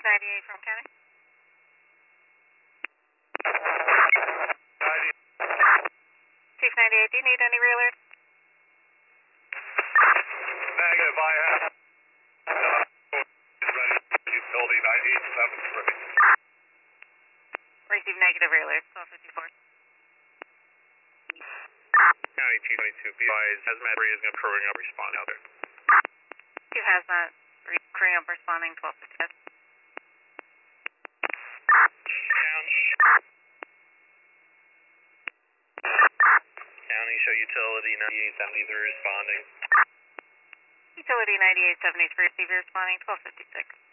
98 from County. Chief 98, do you need any re-alert? Negative, I have. Ready. Utility 9873. Receive negative re-alert, 1254. County T22, be advised, Hazmat 3 is going to crewing up, respond out there. Chief Hazmat, crewing up, responding, 1255. County, show utility 9873 responding. Utility 9873, receive responding, 1256.